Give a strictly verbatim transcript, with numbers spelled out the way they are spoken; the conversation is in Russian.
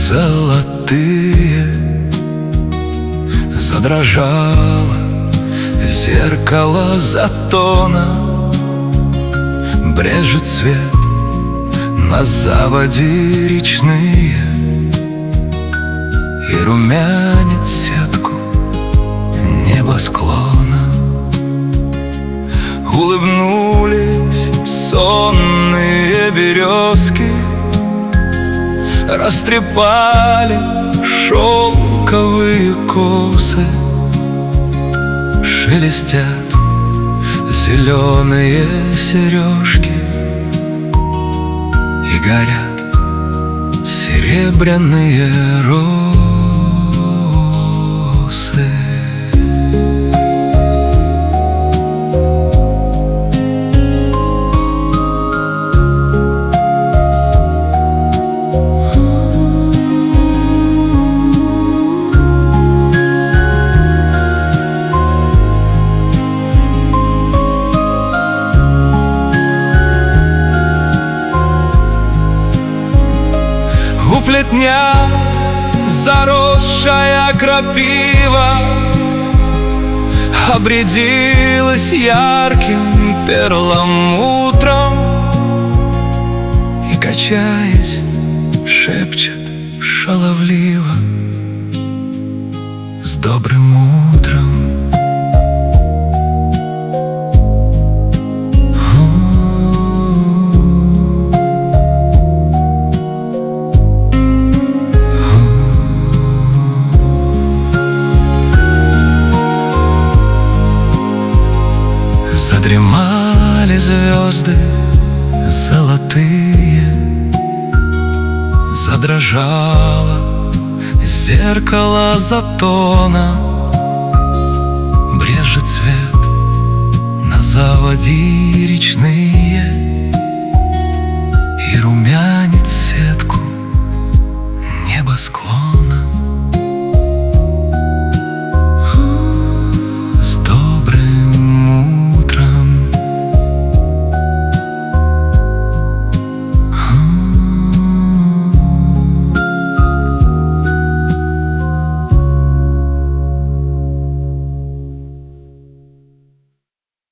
золотые. Задрожало зеркало затона, брежет свет на заводи речные и румянит сетку небосклона. Улыбнулись сонные березки, растрепали шелковые косы, шелестят зеленые сережки и горят серебряные росы. У плетня заросшая крапива обрядилась ярким перламутром и, качаясь, шепчет шаловливо: с добрым утром. Задремали звезды золотые, задрожало зеркало затона, брежет свет на заводи речные и румянит сетку небосклон.